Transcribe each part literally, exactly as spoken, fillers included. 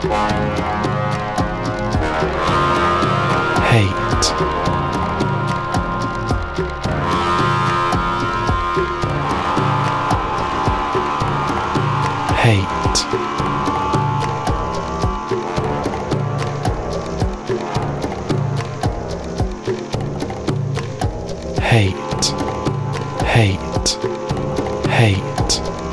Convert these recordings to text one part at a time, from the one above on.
hate, hate, hate, hate, hate,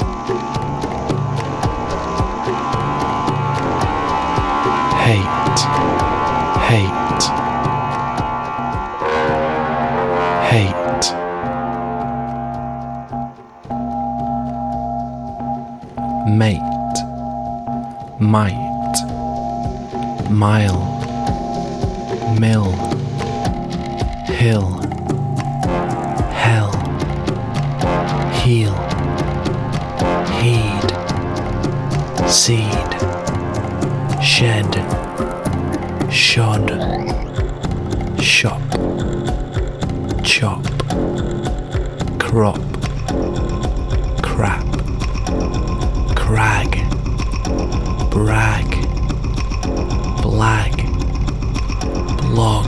hate, hate, hate, mate, might, mile, mill, hill, hell, heel, heed, seed, shed, shod, shop, chop, crop, crap, crag, brag, blag, blog,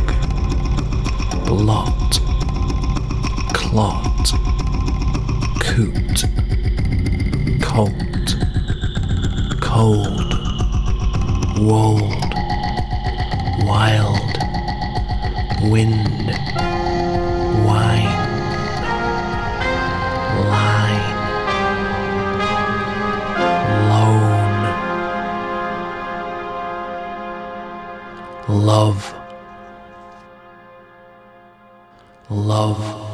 blot, clot, coot, colt, cold, wold, wild, wind, wine, line, loan, love, love.